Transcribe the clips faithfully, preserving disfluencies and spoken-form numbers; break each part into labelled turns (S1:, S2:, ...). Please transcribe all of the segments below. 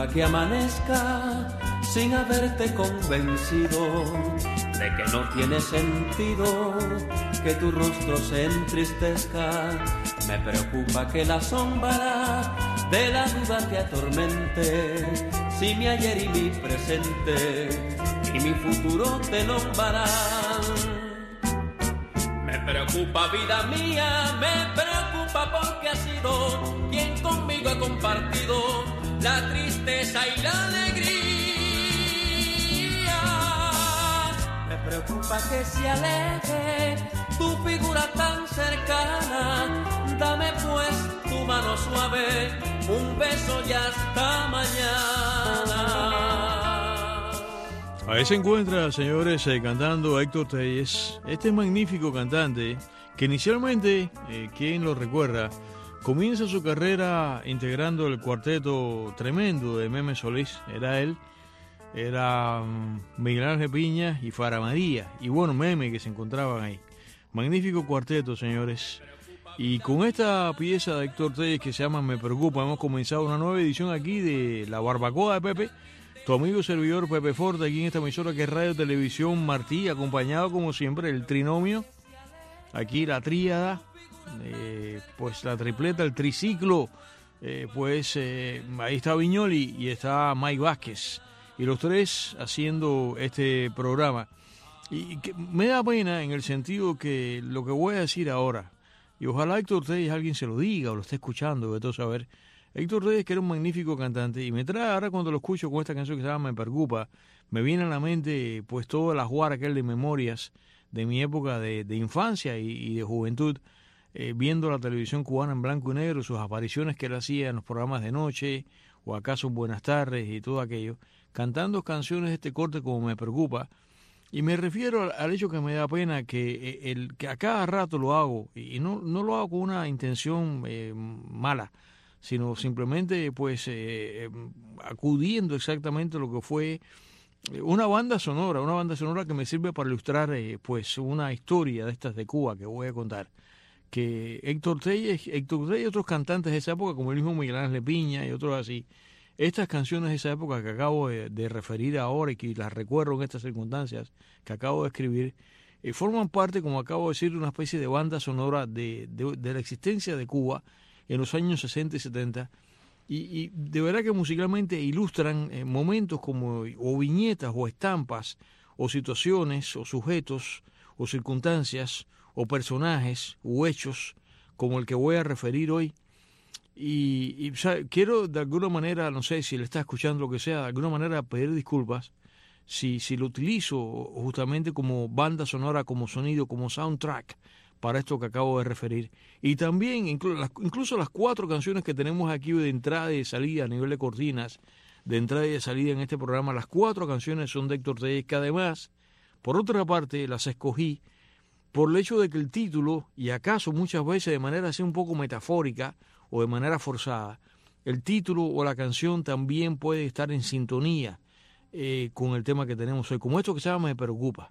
S1: preocupa que amanezca sin haberte convencido de que no tiene sentido que tu rostro se entristezca. Me preocupa que la sombra de la duda te atormente, si mi ayer y mi presente y mi futuro te nombrarán. Me preocupa, vida mía, me preocupa porque has sido quien conmigo ha compartido la tristeza y la alegría. Me preocupa que se aleje tu figura tan cercana. Dame pues tu mano suave, un beso y hasta mañana.
S2: Ahí se encuentra, señores, eh, cantando Héctor Tellez, este magnífico cantante que inicialmente, eh, quien lo recuerda, comienza su carrera integrando el cuarteto tremendo de Meme Solís. Era él, era um, Miguel Ángel Piña y Fara María, y bueno, Meme, que se encontraban ahí. Magnífico cuarteto, señores. Y con esta pieza de Héctor Tellez que se llama Me Preocupa, hemos comenzado una nueva edición aquí de La Barbacoa de Pepe. Tu amigo servidor Pepe Forte, aquí en esta emisora que es Radio Televisión Martí, acompañado como siempre el trinomio, aquí la tríada, eh, pues la tripleta, el triciclo, eh, pues eh, ahí está Viñoli y está Mike Vázquez, y los tres haciendo este programa. Y que me da pena en el sentido que lo que voy a decir ahora, y ojalá Héctor Tellez alguien se lo diga o lo esté escuchando, de todo saber. Héctor Tellez, que era un magnífico cantante, y me trae ahora cuando lo escucho con esta canción que se llama Me Preocupa, me viene a la mente pues todas las guaras que él de memorias de mi época de, de infancia y, y de juventud, eh, viendo la televisión cubana en blanco y negro, sus apariciones que él hacía en los programas de noche, o acaso Buenas Tardes y todo aquello, cantando canciones de este corte como Me Preocupa. Y me refiero al, al hecho que me da pena que, el, que a cada rato lo hago, y no, no lo hago con una intención eh, mala, sino simplemente pues eh, acudiendo exactamente a lo que fue una banda sonora, una banda sonora que me sirve para ilustrar eh, pues una historia de estas de Cuba que voy a contar. Que Héctor Tellez, Héctor Tellez y otros cantantes de esa época, como el mismo Miguel Ángel Piña y otros así, estas canciones de esa época que acabo de, de referir ahora y que las recuerdo en estas circunstancias que acabo de escribir, eh, forman parte, como acabo de decir, de una especie de banda sonora de, de, de la existencia de Cuba en los años sesenta y setenta, y, y de verdad que musicalmente ilustran eh, momentos como, o viñetas, o estampas, o situaciones, o sujetos, o circunstancias, o personajes, o hechos, como el que voy a referir hoy. Y, y ¿sabe? Quiero de alguna manera, no sé si le está escuchando lo que sea, de alguna manera pedir disculpas si, si lo utilizo justamente como banda sonora, como sonido, como soundtrack, para esto que acabo de referir. Y también incluso las, incluso las cuatro canciones que tenemos aquí de entrada y de salida a nivel de cortinas, de entrada y de salida en este programa, las cuatro canciones son de Héctor Tellez, que además, por otra parte, las escogí por el hecho de que el título, y acaso muchas veces de manera así un poco metafórica o de manera forzada, el título o la canción también puede estar en sintonía eh, con el tema que tenemos hoy, como esto que se llama Me Preocupa.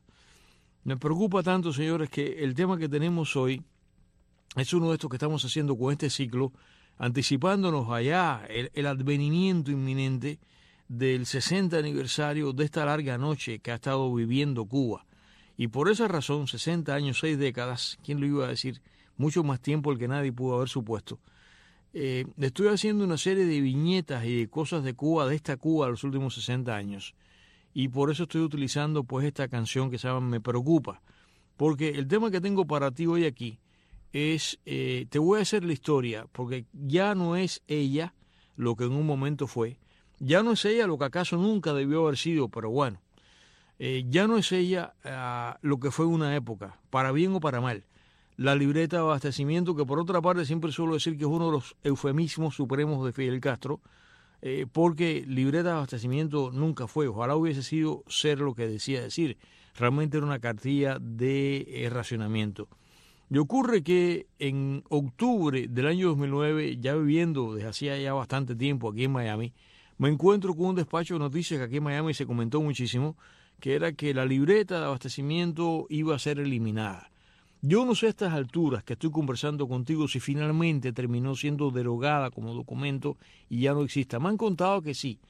S2: Me preocupa tanto, señores, que el tema que tenemos hoy es uno de estos que estamos haciendo con este ciclo, anticipándonos allá el, el advenimiento inminente del sesenta aniversario de esta larga noche que ha estado viviendo Cuba. Y por esa razón, sesenta años, seis décadas, ¿quién lo iba a decir? Mucho más tiempo el que nadie pudo haber supuesto. Eh, estoy haciendo una serie de viñetas y de cosas de Cuba, de esta Cuba de los últimos sesenta años. Y por eso estoy utilizando pues esta canción que se llama Me Preocupa. Porque el tema que tengo para ti hoy aquí es, eh, te voy a hacer la historia, porque ya no es ella lo que en un momento fue, ya no es ella lo que acaso nunca debió haber sido, pero bueno, eh, ya no es ella uh, lo que fue una época, para bien o para mal. La libreta de abastecimiento, que por otra parte siempre suelo decir que es uno de los eufemismos supremos de Fidel Castro, Eh, porque libreta de abastecimiento nunca fue, ojalá hubiese sido ser lo que decía decir, realmente era una cartilla de eh, racionamiento. Y ocurre que en octubre del año dos mil nueve, ya viviendo desde hacía ya bastante tiempo aquí en Miami, me encuentro con un despacho de noticias que aquí en Miami se comentó muchísimo, que era que la libreta de abastecimiento iba a ser eliminada. Yo no sé a estas alturas que estoy conversando contigo si finalmente terminó siendo derogada como documento y ya no exista. Me han contado que sí,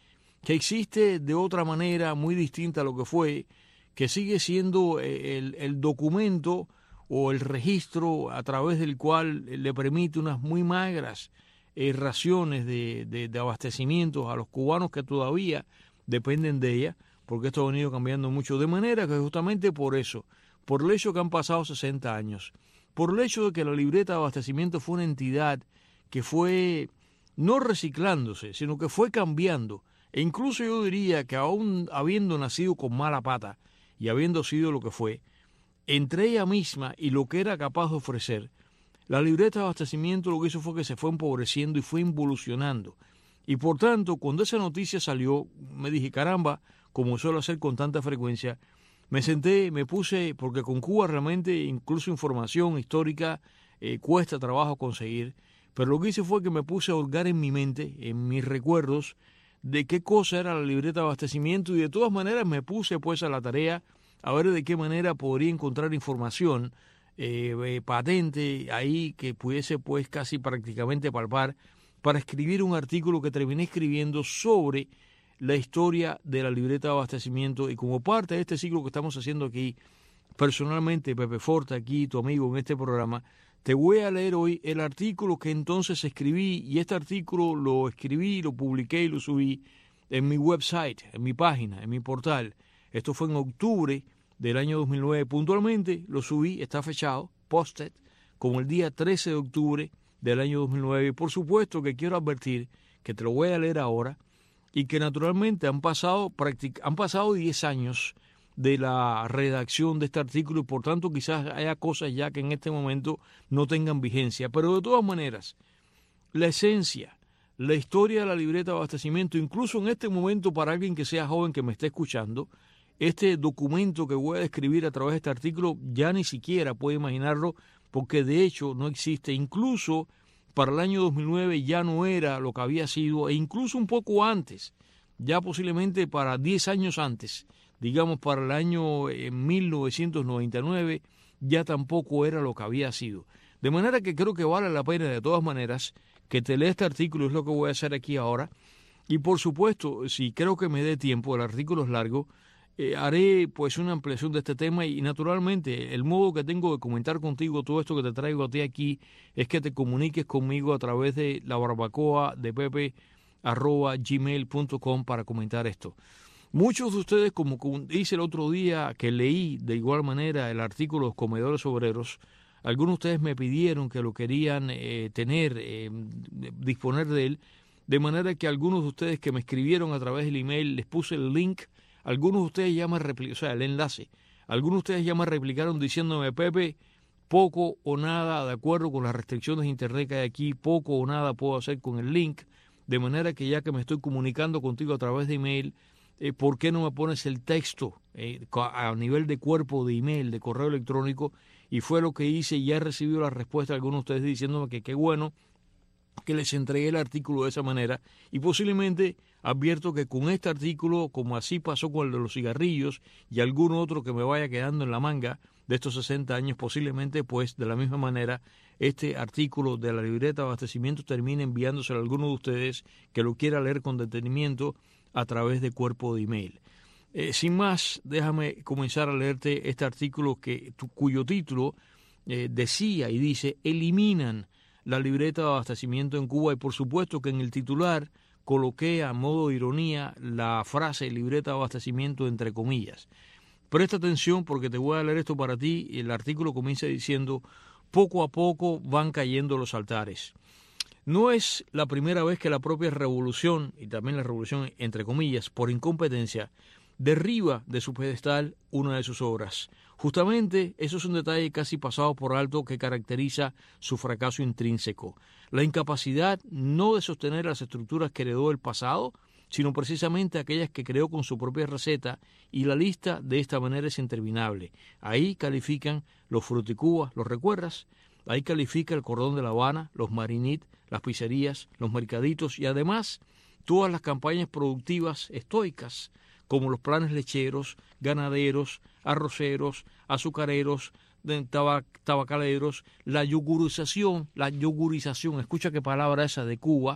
S2: que existe de otra manera muy distinta a lo que fue, que sigue siendo el, el documento o el registro a través del cual le permite unas muy magras eh, raciones de, de, de abastecimientos a los cubanos que todavía dependen de ella, porque esto ha venido cambiando mucho, de manera que justamente por eso, por el hecho que han pasado sesenta años, por el hecho de que la libreta de abastecimiento fue una entidad que fue no reciclándose, sino que fue cambiando, e incluso yo diría que aún habiendo nacido con mala pata y habiendo sido lo que fue, entre ella misma y lo que era capaz de ofrecer, la libreta de abastecimiento lo que hizo fue que se fue empobreciendo y fue involucionando. Y por tanto, cuando esa noticia salió, me dije, caramba, como suelo hacer con tanta frecuencia, me senté, me puse, porque con Cuba realmente incluso información histórica eh, cuesta trabajo conseguir, pero lo que hice fue que me puse a hurgar en mi mente, en mis recuerdos, de qué cosa era la libreta de abastecimiento, y de todas maneras me puse pues a la tarea a ver de qué manera podría encontrar información eh, eh, patente ahí que pudiese pues casi prácticamente palpar para escribir un artículo que terminé escribiendo sobre la historia de la libreta de abastecimiento. Y como parte de este ciclo que estamos haciendo aquí, personalmente, Pepe Forte, aquí tu amigo en este programa, te voy a leer hoy el artículo que entonces escribí, y este artículo lo escribí, lo publiqué y lo subí en mi website, en mi página, en mi portal. Esto fue en octubre del año dos mil nueve. Puntualmente lo subí, está fechado, posted, como el día trece de octubre del año dos mil nueve. Y por supuesto que quiero advertir que te lo voy a leer ahora y que naturalmente han pasado, han pasado diez años de la redacción de este artículo y por tanto quizás haya cosas ya que en este momento no tengan vigencia. Pero de todas maneras, la esencia, la historia de la libreta de abastecimiento, incluso en este momento para alguien que sea joven que me esté escuchando, este documento que voy a describir a través de este artículo ya ni siquiera puede imaginarlo, porque de hecho no existe. Incluso para el año dos mil nueve ya no era lo que había sido, e incluso un poco antes, ya posiblemente para diez años antes, digamos para el año eh, mil novecientos noventa y nueve, ya tampoco era lo que había sido. De manera que creo que vale la pena de todas maneras que te lea este artículo, es lo que voy a hacer aquí ahora. Y por supuesto, si creo que me dé tiempo, el artículo es largo, Eh, haré pues una ampliación de este tema y naturalmente el modo que tengo de comentar contigo todo esto que te traigo a ti aquí es que te comuniques conmigo a través de la barbacoa de pepe arroba gmail punto com para comentar esto. Muchos de ustedes, como hice el otro día que leí de igual manera el artículo de los comedores obreros, algunos de ustedes me pidieron que lo querían eh, tener, eh, disponer de él, de manera que algunos de ustedes que me escribieron a través del email les puse el link. Algunos de ustedes ya me replicaron, o sea, el enlace, algunos de ustedes ya me replicaron diciéndome, Pepe, poco o nada de acuerdo con las restricciones de internet que hay aquí, poco o nada puedo hacer con el link, de manera que ya que me estoy comunicando contigo a través de email, eh, ¿por qué no me pones el texto eh, a nivel de cuerpo de email, de correo electrónico? Y fue lo que hice y ya he recibido la respuesta de algunos de ustedes diciéndome que qué bueno que les entregué el artículo de esa manera, y posiblemente advierto que con este artículo, como así pasó con el de los cigarrillos y algún otro que me vaya quedando en la manga de estos sesenta años, posiblemente pues de la misma manera este artículo de la libreta de abastecimiento termine enviándoselo a alguno de ustedes que lo quiera leer con detenimiento a través de cuerpo de email. Eh, sin más, déjame comenzar a leerte este artículo que, tu, cuyo título eh, decía y dice, eliminan la libreta de abastecimiento en Cuba, y por supuesto que en el titular coloqué a modo de ironía la frase libreta de abastecimiento entre comillas. Presta atención porque te voy a leer esto para ti. El artículo comienza diciendo, poco a poco van cayendo los altares. No es la primera vez que la propia revolución, y también la revolución entre comillas, por incompetencia, derriba de su pedestal una de sus obras. Justamente eso es un detalle casi pasado por alto que caracteriza su fracaso intrínseco. La incapacidad no de sostener las estructuras que heredó el pasado, sino precisamente aquellas que creó con su propia receta, y la lista de esta manera es interminable. Ahí califican los fruticubas, ¿los recuerdas? Ahí califica el cordón de La Habana, los marinit, las pizzerías, los mercaditos y además todas las campañas productivas estoicas, como los planes lecheros, ganaderos, arroceros, azucareros, tabac, tabacaleros, la yogurización, la yogurización, escucha qué palabra esa de Cuba,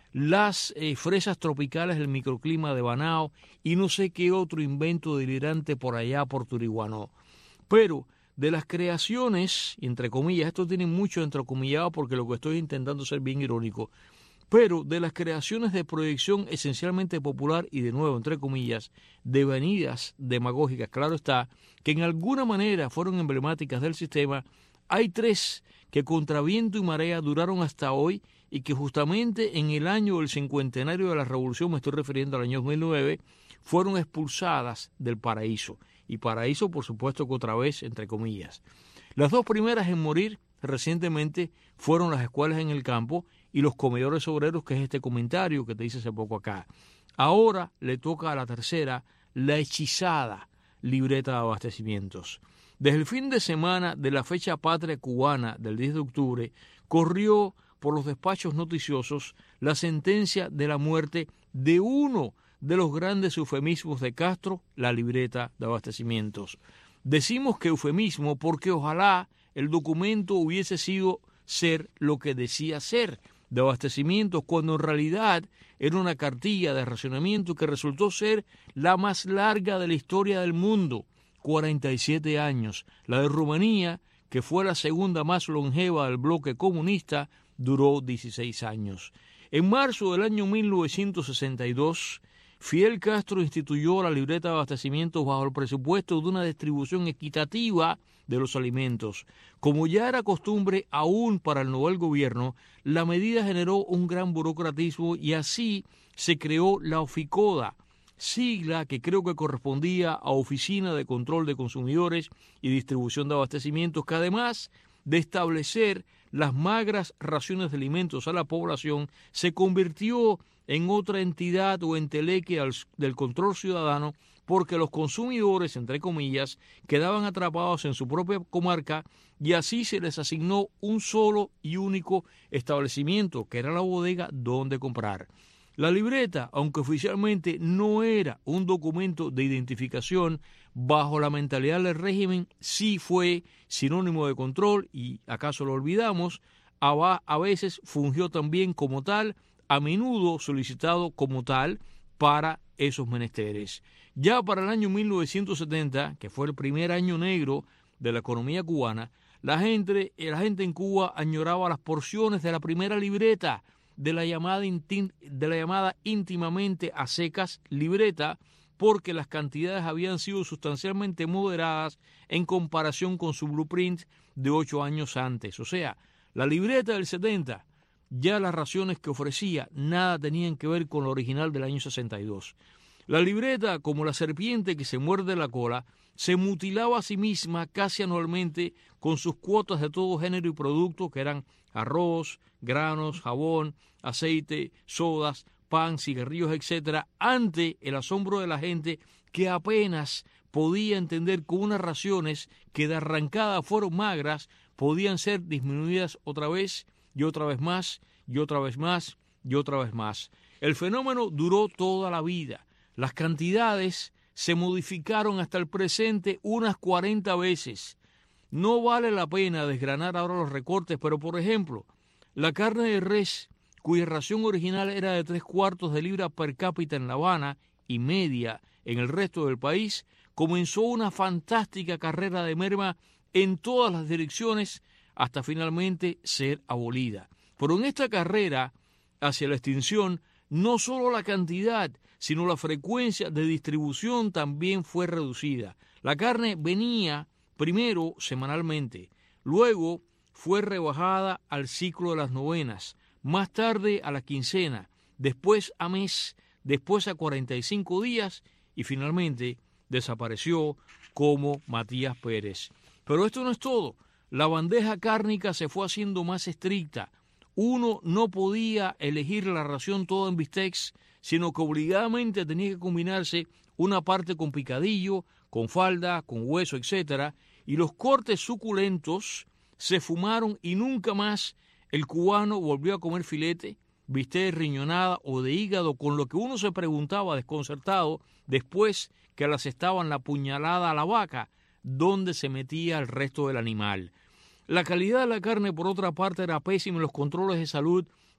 S2: las eh, fresas tropicales del microclima de Banao y no sé qué otro invento delirante por allá por Turiguanó. Pero de las creaciones, entre comillas, esto tiene mucho entrecomillado porque lo que estoy intentando ser bien irónico, pero de las creaciones de proyección esencialmente popular y de nuevo, entre comillas, devenidas demagógicas, claro está, que en alguna manera fueron emblemáticas del sistema, hay tres que contra viento y marea duraron hasta hoy y que justamente en el año del cincuentenario de la Revolución, me estoy refiriendo al año dos mil nueve, fueron expulsadas del paraíso. Y paraíso, por supuesto, que otra vez, entre comillas. Las dos primeras en morir recientemente fueron las escuelas en el campo y los comedores obreros, que es este comentario que te hice hace poco acá. Ahora le toca a la tercera, la hechizada libreta de abastecimientos. Desde el fin de semana de la fecha patria cubana del diez de octubre, corrió por los despachos noticiosos la sentencia de la muerte de uno de los grandes eufemismos de Castro, la libreta de abastecimientos. Decimos que eufemismo porque ojalá el documento hubiese sido ser lo que decía ser, de abastecimientos, cuando en realidad era una cartilla de racionamiento que resultó ser la más larga de la historia del mundo, cuarenta y siete años. La de Rumanía, que fue la segunda más longeva del bloque comunista, duró dieciséis años. En marzo del año mil novecientos sesenta y dos, Fidel Castro instituyó la libreta de abastecimientos bajo el presupuesto de una distribución equitativa de los alimentos. Como ya era costumbre aún para el nuevo gobierno, la medida generó un gran burocratismo y así se creó la OFICODA, sigla que creo que correspondía a Oficina de Control de Consumidores y Distribución de Abastecimientos, que además de establecer las magras raciones de alimentos a la población, se convirtió en otra entidad o enteleque del control ciudadano, porque los consumidores, entre comillas, quedaban atrapados en su propia comarca y así se les asignó un solo y único establecimiento, que era la bodega donde comprar. La libreta, aunque oficialmente no era un documento de identificación, bajo la mentalidad del régimen sí fue sinónimo de control y, acaso lo olvidamos, a, a veces fungió también como tal, a menudo solicitado como tal para esos menesteres. Ya para el año mil novecientos setenta, que fue el primer año negro de la economía cubana, la gente, la gente en Cuba añoraba las porciones de la primera libreta, de la llamada, intim, de la llamada íntimamente a secas libreta, porque las cantidades habían sido sustancialmente moderadas en comparación con su blueprint de ocho años antes. O sea, la libreta del setenta, ya las raciones que ofrecía nada tenían que ver con la original del año sesenta y dos. La libreta, como la serpiente que se muerde la cola, se mutilaba a sí misma casi anualmente con sus cuotas de todo género y producto, que eran arroz, granos, jabón, aceite, sodas, pan, cigarrillos, etcétera, ante el asombro de la gente que apenas podía entender que unas raciones que de arrancada fueron magras podían ser disminuidas otra vez y otra vez más y otra vez más y otra vez más. El fenómeno duró toda la vida. Las cantidades se modificaron hasta el presente unas cuarenta veces. No vale la pena desgranar ahora los recortes, pero por ejemplo, la carne de res, cuya ración original era de tres cuartos de libra per cápita en La Habana y media en el resto del país, comenzó una fantástica carrera de merma en todas las direcciones hasta finalmente ser abolida. Pero en esta carrera hacia la extinción, no solo la cantidad, sino la frecuencia de distribución también fue reducida. La carne venía primero semanalmente, luego fue rebajada al ciclo de las novenas, más tarde a la quincena, después a mes, después a cuarenta y cinco días y finalmente desapareció como Matías Pérez. Pero esto no es todo. La bandeja cárnica se fue haciendo más estricta. Uno no podía elegir la ración toda en bistecs, sino que obligadamente tenía que combinarse una parte con picadillo, con falda, con hueso, etcétera, y los cortes suculentos se fumaron y nunca más el cubano volvió a comer filete, bistec de riñonada o de hígado, con lo que uno se preguntaba desconcertado después que le asestaban la puñalada a la vaca, ¿dónde se metía el resto del animal? La calidad de la carne, por otra parte, era pésima y los controles de salud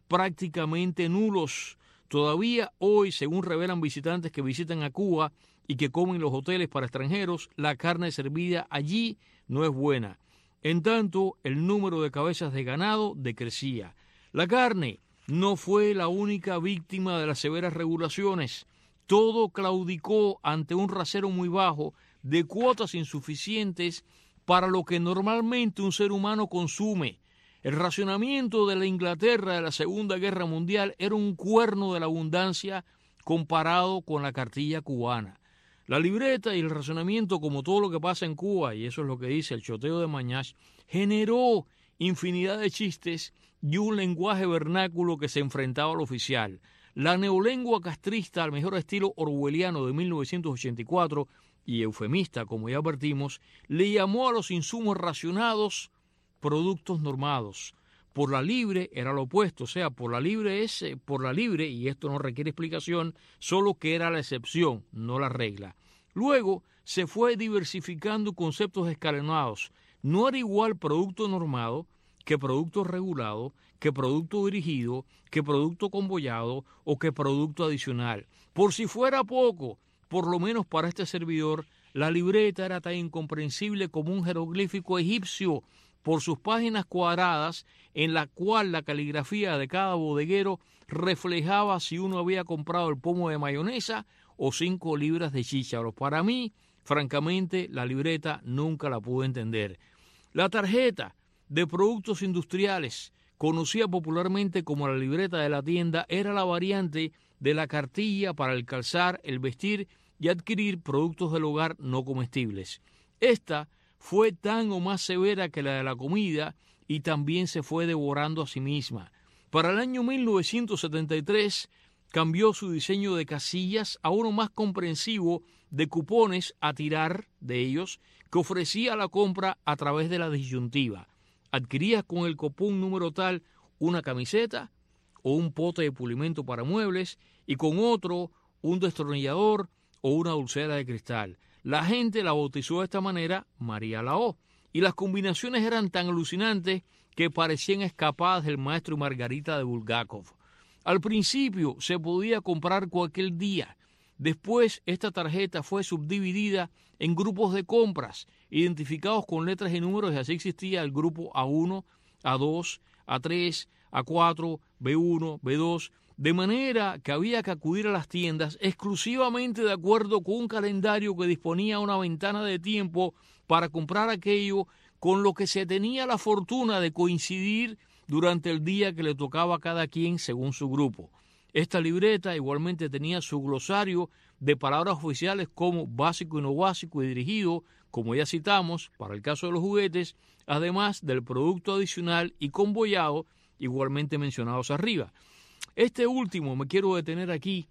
S2: prácticamente nulos. Todavía hoy, según revelan visitantes que visitan a Cuba y que comen en los hoteles para extranjeros, la carne servida allí no es buena. En tanto, el número de cabezas de ganado decrecía. La carne no fue la única víctima de las severas regulaciones. Todo claudicó ante un rasero muy bajo de cuotas insuficientes para lo que normalmente un ser humano consume. El racionamiento de la Inglaterra de la Segunda Guerra Mundial era un cuerno de la abundancia comparado con la cartilla cubana. La libreta y el racionamiento, como todo lo que pasa en Cuba, y eso es lo que dice el choteo de Mañach, generó infinidad de chistes y un lenguaje vernáculo que se enfrentaba al oficial. La neolengua castrista, al mejor estilo orwelliano de mil novecientos ochenta y cuatro, y eufemista, como ya advertimos, le llamó a los insumos racionados productos normados. Por la libre era lo opuesto, o sea, por la libre es eh, por la libre, y esto no requiere explicación, solo que era la excepción, no la regla. Luego se fue diversificando conceptos escalonados. No era igual producto normado que producto regulado, que producto dirigido, que producto convoyado o que producto adicional. Por si fuera poco, por lo menos para este servidor, la libreta era tan incomprensible como un jeroglífico egipcio por sus páginas cuadradas, en la cual la caligrafía de cada bodeguero reflejaba si uno había comprado el pomo de mayonesa o cinco libras de chícharos. Para mí, francamente, la libreta nunca la pude entender. La tarjeta de productos industriales, conocida popularmente como la libreta de la tienda, era la variante de la cartilla para el calzar, el vestir y adquirir productos del hogar no comestibles. Esta fue tan o más severa que la de la comida y también se fue devorando a sí misma. Para el año mil novecientos setenta y tres cambió su diseño de casillas a uno más comprensivo de cupones a tirar de ellos que ofrecía la compra a través de la disyuntiva. Adquirías con el cupón número tal una camiseta o un pote de pulimento para muebles y con otro un destornillador o una dulcera de cristal. La gente la bautizó de esta manera María la O, y las combinaciones eran tan alucinantes que parecían escapadas del Maestro y Margarita de Bulgakov. Al principio se podía comprar cualquier día. Después esta tarjeta fue subdividida en grupos de compras, identificados con letras y números, y así existía el grupo A uno, A dos, A tres, A cuatro, B uno, B dos, de manera que había que acudir a las tiendas exclusivamente de acuerdo con un calendario que disponía una ventana de tiempo para comprar aquello con lo que se tenía la fortuna de coincidir durante el día que le tocaba a cada quien según su grupo. Esta libreta igualmente tenía su glosario de palabras oficiales como básico y no básico y dirigido, como ya citamos, para el caso de los juguetes, además del producto adicional y convoyado, igualmente mencionados arriba. Este último, me quiero detener aquí,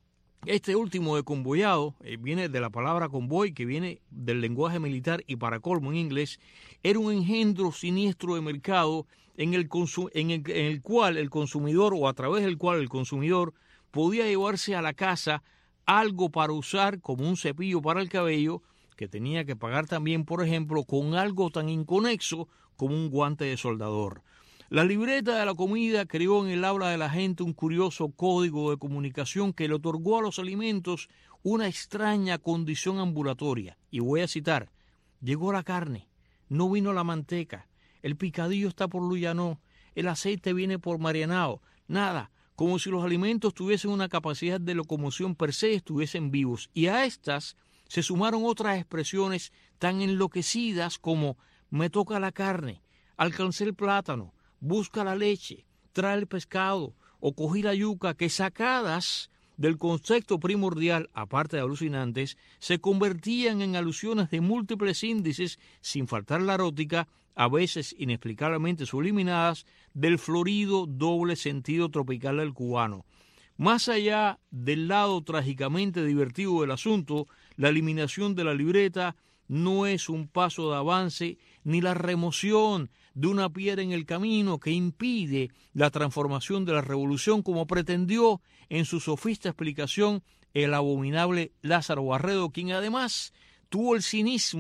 S2: este último de convoyado, eh, viene de la palabra convoy, que viene del lenguaje militar y para colmo en inglés, era un engendro siniestro de mercado en el, consu- en el, en el cual el consumidor, o a través del cual el consumidor podía llevarse a la casa algo para usar como un cepillo para el cabello, que tenía que pagar también, por ejemplo, con algo tan inconexo como un guante de soldador. La libreta de la comida creó en el habla de la gente un curioso código de comunicación que le otorgó a los alimentos una extraña condición ambulatoria. Y voy a citar: llegó la carne, no vino la manteca, el picadillo está por Luyanó, el aceite viene por Marianao, nada, como si los alimentos tuviesen una capacidad de locomoción per se, estuviesen vivos. Y a estas se sumaron otras expresiones tan enloquecidas como me toca la carne, alcancé el plátano, busca la leche, trae el pescado o cogí la yuca, que sacadas del concepto primordial, aparte de alucinantes, se convertían en alusiones de múltiples índices, sin faltar la erótica, a veces inexplicablemente subliminadas, del florido doble sentido tropical del cubano. Más allá del lado trágicamente divertido del asunto, la eliminación de la libreta no es un paso de avance ni la remoción de una piedra en el camino que impide la transformación de la revolución, como pretendió en su sofista explicación el abominable Lázaro Barredo, quien además tuvo el cinismo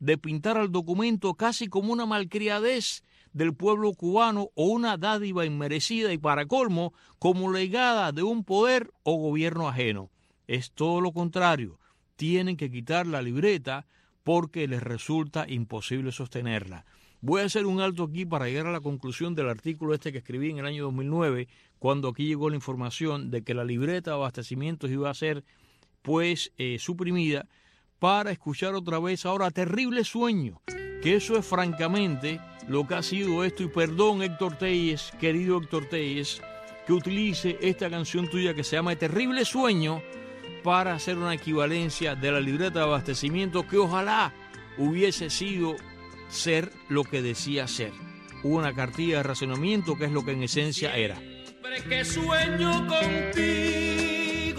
S2: de pintar al documento casi como una malcriadez del pueblo cubano o una dádiva inmerecida y para colmo como legada de un poder o gobierno ajeno. Es todo lo contrario. Tienen que quitar la libreta porque les resulta imposible sostenerla. Voy a hacer un alto aquí para llegar a la conclusión del artículo este que escribí en el año dos mil nueve, cuando aquí llegó la información de que la libreta de abastecimientos iba a ser pues eh, suprimida, para escuchar otra vez ahora Terrible Sueño, que eso es francamente lo que ha sido esto. Y perdón, Héctor Tellez, querido Héctor Tellez, que utilice esta canción tuya que se llama Terrible Sueño para hacer una equivalencia de la libreta de abastecimiento, que ojalá hubiese sido ser lo que decía ser, una cartilla de racionamiento, que es lo que en esencia era.
S1: Siempre que sueño contigo,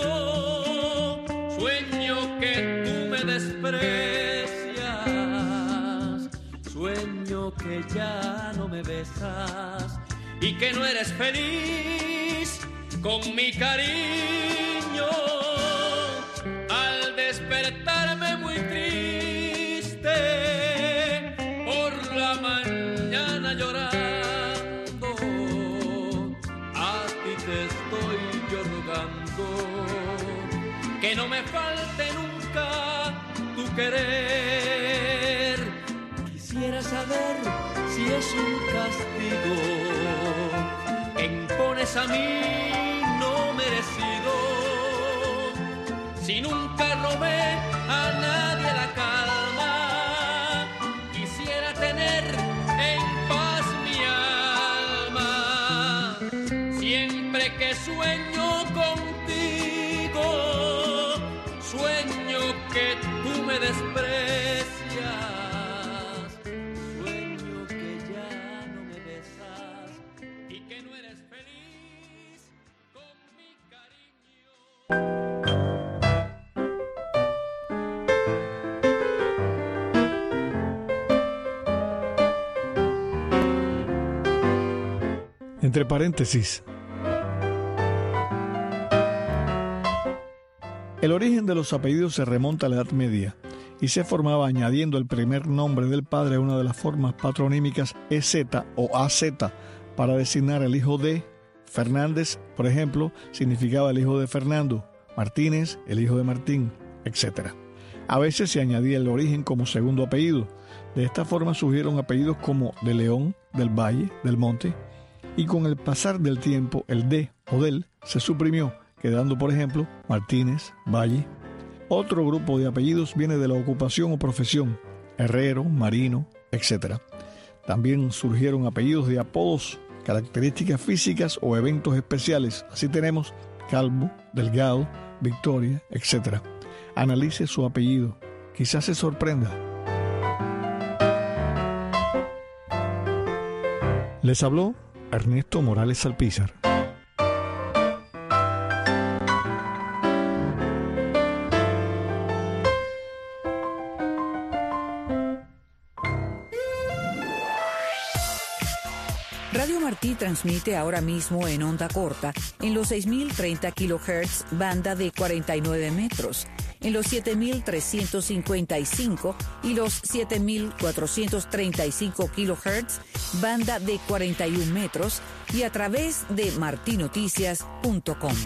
S1: sueño que tú me desprecias, sueño que ya no me besas y que no eres feliz con mi cariño. Al despertarme muy triste por la mañana llorando, a ti te estoy yo rogando que no me falte nunca tu querer. Quisiera saber si es un castigo que impones a mí no merecido, si nunca robé a nadie la calma. Quisiera tener en paz mi alma. Siempre que sueño contigo, sueño que tú me desprecias, sueño que ya no me besas y que no eres feliz con mi cariño.
S3: Entre paréntesis, el origen de los apellidos se remonta a la Edad Media y se formaba añadiendo el primer nombre del padre a una de las formas patronímicas E Z o A Z para designar al hijo de. Fernández, por ejemplo, significaba el hijo de Fernando, Martínez, el hijo de Martín, etcétera. A veces se añadía el origen como segundo apellido. De esta forma surgieron apellidos como de León, del Valle, del Monte, y con el pasar del tiempo el de o del se suprimió, quedando por ejemplo Martínez, Valle. Otro grupo de apellidos viene de la ocupación o profesión, herrero, marino, etcétera. También surgieron apellidos de apodos, características físicas o eventos especiales. Así tenemos Calvo, Delgado, Victoria, etcétera. Analice su apellido, quizás se sorprenda. Les habló Ernesto Morales Salpízar.
S4: Radio Martí transmite ahora mismo en onda corta en los seis mil treinta kilohertz, banda de cuarenta y nueve metros, en los siete mil trescientos cincuenta y cinco y los siete mil cuatrocientos treinta y cinco kilohertz, banda de cuarenta y un metros, y a través de martinoticias punto com.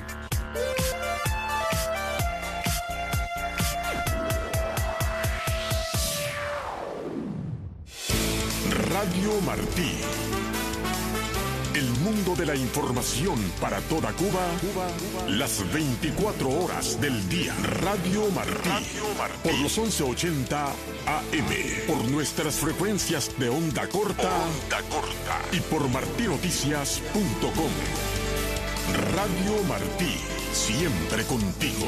S5: Radio Martí. El mundo de la información para toda Cuba, Cuba, Cuba, las veinticuatro horas del día. Radio Martí, Radio Martí, por los once ochenta A M, por nuestras frecuencias de onda corta, onda corta y por martinoticias punto com. Radio Martí, siempre contigo.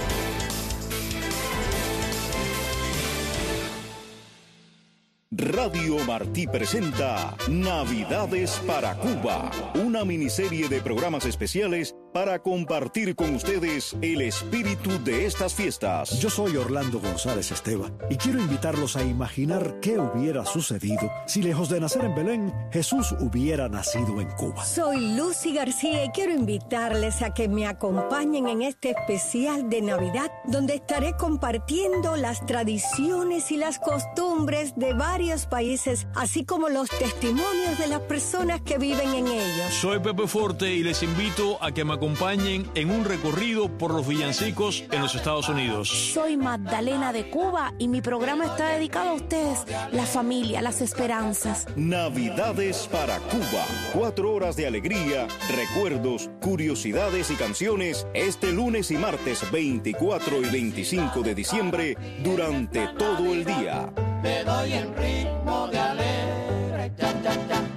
S6: Radio Martí presenta Navidades para Cuba, una miniserie de programas especiales para para compartir con ustedes el espíritu de estas fiestas.
S7: Yo soy Orlando González Esteva y quiero invitarlos a imaginar qué hubiera sucedido si, lejos de nacer en Belén, Jesús hubiera nacido en Cuba.
S8: Soy Lucy García y quiero invitarles a que me acompañen en este especial de Navidad, donde estaré compartiendo las tradiciones y las costumbres de varios países, así como los testimonios de las personas que viven en ellos.
S2: Soy Pepe Forte y les invito a que me acompañen en un recorrido por los villancicos en los Estados Unidos.
S9: Soy Magdalena de Cuba y mi programa está dedicado a ustedes, la familia, las esperanzas.
S6: Navidades para Cuba. Cuatro horas de alegría, recuerdos, curiosidades y canciones este lunes y martes veinticuatro y veinticinco de diciembre durante todo el día.
S1: Le doy el ritmo de alegre, cha, cha, cha.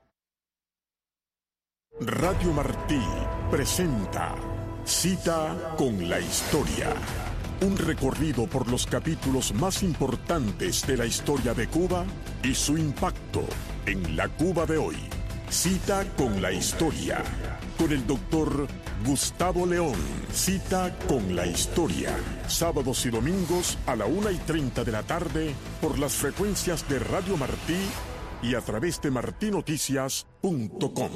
S5: Radio Martí presenta Cita con la Historia. Un recorrido por los capítulos más importantes de la historia de Cuba y su impacto en la Cuba de hoy. Cita con la Historia. Con el doctor Gustavo León. Cita con la Historia. Sábados y domingos a la una y treinta de la tarde por las frecuencias de Radio Martí y a través de martí noticias punto com.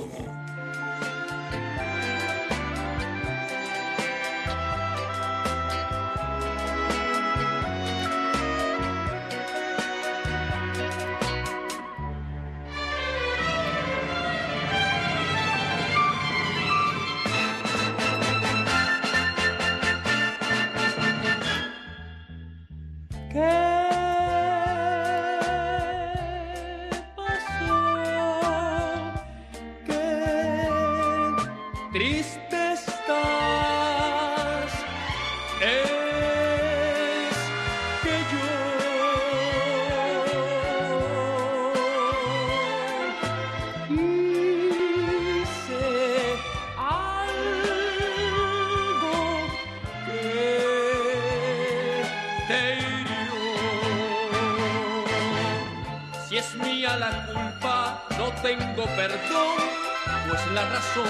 S1: Tengo perdón, pues la razón,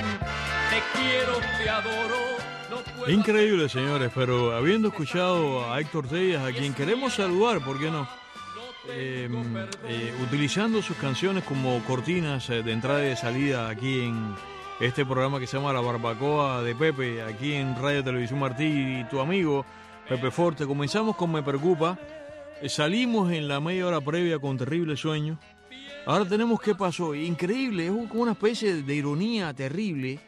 S1: te quiero, te adoro. No puedo...
S2: Increíble, señores, pero habiendo escuchado a Héctor Tellas, a quien queremos saludar, ¿por qué no? Eh, eh, utilizando sus canciones como cortinas de entrada y de salida aquí en este programa que se llama La Barbacoa de Pepe, aquí en Radio Televisión Martí y tu amigo Pepe Forte. Comenzamos con Me Preocupa, salimos en la media hora previa con Terrible Sueño. Ahora tenemos ¿Qué pasó? Increíble, es como una especie de ironía terrible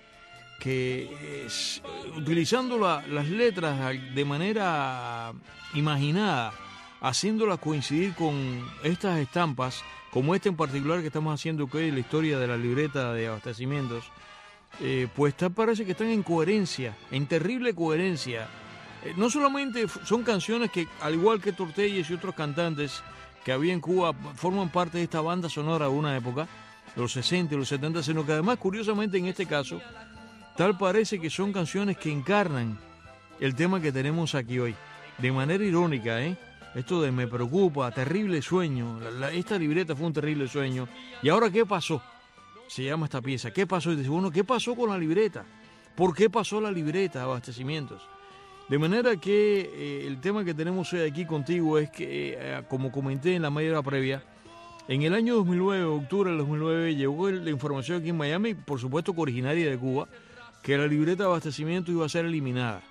S2: que es, utilizando la, las letras de manera imaginada, haciéndolas coincidir con estas estampas, como esta en particular que estamos haciendo hoy, la historia de la libreta de abastecimientos, eh, pues tal parece que están en coherencia, en terrible coherencia. Eh, no solamente son canciones que, al igual que Tortelles y otros cantantes que había en Cuba, forman parte de esta banda sonora de una época, de los sesenta y los setenta, sino que además, curiosamente en este caso, tal parece que son canciones que encarnan el tema que tenemos aquí hoy, de manera irónica, ¿eh? Esto de Me Preocupa, Terrible Sueño, la, la, esta libreta fue un terrible sueño, y ahora ¿qué pasó? Se llama esta pieza, ¿qué pasó? Y dice, bueno, ¿qué pasó con la libreta? ¿Por qué pasó la libreta de abastecimientos? De manera que eh, el tema que tenemos hoy aquí contigo es que, eh, como comenté en la media hora previa, en el año dos mil nueve, octubre del dos mil nueve, llegó la información aquí en Miami, por supuesto que originaria de Cuba, que la libreta de abastecimiento iba a ser eliminada.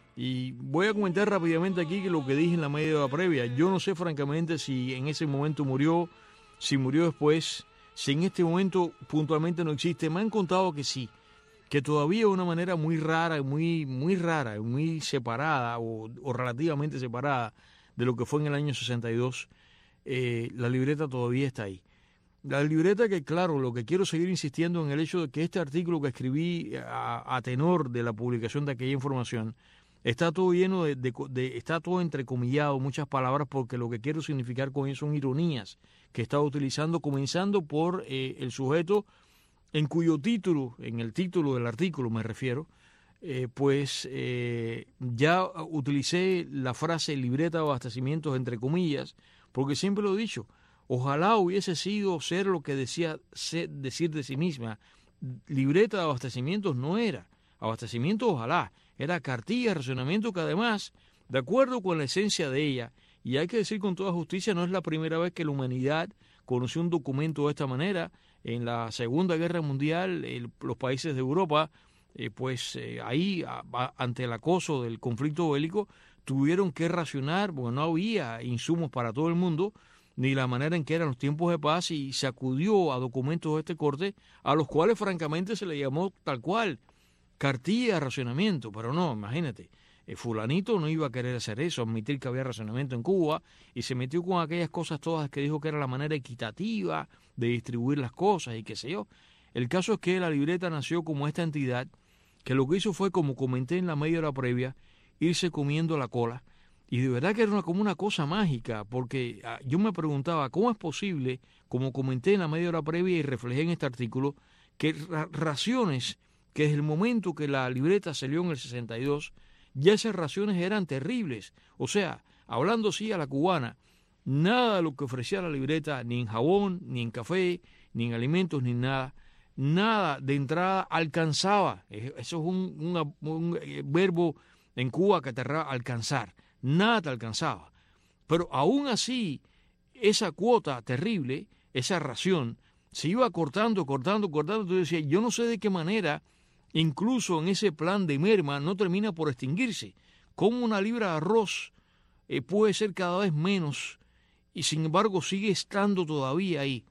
S2: Y voy a comentar rápidamente aquí que lo que dije en la media hora previa. Yo no sé francamente si en ese momento murió, si murió después, si en este momento puntualmente no existe. Me han contado que sí, que todavía de una manera muy rara, muy, muy rara, muy separada o, o relativamente separada de lo que fue en el año sesenta y dos, eh, la libreta todavía está ahí. La libreta que, claro, lo que quiero seguir insistiendo en el hecho de que este artículo que escribí a, a tenor de la publicación de aquella información, está todo lleno de, de, de, está todo entrecomillado, muchas palabras, porque lo que quiero significar con eso son ironías que he estado utilizando, comenzando por eh, el sujeto en cuyo título, en el título del artículo me refiero, eh, pues eh, ya utilicé la frase libreta de abastecimientos entre comillas, porque siempre lo he dicho, ojalá hubiese sido ser lo que decía ser, decir de sí misma. Libreta de abastecimientos no era. abastecimiento, ojalá. Era cartilla de racionamiento que además, de acuerdo con la esencia de ella, y hay que decir con toda justicia, no es la primera vez que la humanidad conoció un documento de esta manera. En la Segunda Guerra Mundial, el, los países de Europa, eh, pues eh, ahí, a, a, ante el acoso del conflicto bélico, tuvieron que racionar, porque no había insumos para todo el mundo, ni la manera en que eran los tiempos de paz, y se acudió a documentos de este corte, a los cuales francamente se le llamó tal cual, cartilla de racionamiento. Pero no, imagínate, eh, fulanito no iba a querer hacer eso, admitir que había racionamiento en Cuba, y se metió con aquellas cosas todas que dijo que era la manera equitativa de distribuir las cosas y qué sé yo. El caso es que la libreta nació como esta entidad que lo que hizo fue, como comenté en la media hora previa, irse comiendo la cola. Y de verdad que era una, como una cosa mágica, porque ah, yo me preguntaba, ¿cómo es posible, como comenté en la media hora previa y reflejé en este artículo, que ra raciones, que desde el momento que la libreta salió en el sesenta y dos, ya esas raciones eran terribles? O sea, hablando sí a la cubana, nada de lo que ofrecía la libreta, ni en jabón, ni en café, ni en alimentos, ni nada, nada de entrada alcanzaba. Eso es un, una, un verbo en Cuba que te alcanzar. Nada te alcanzaba. Pero aún así, esa cuota terrible, esa ración, se iba cortando, cortando, cortando. Entonces decía, yo no sé de qué manera, incluso en ese plan de merma, no termina por extinguirse. ¿Cómo una libra de arroz eh, puede ser cada vez menos y sin embargo sigue estando todavía ahí?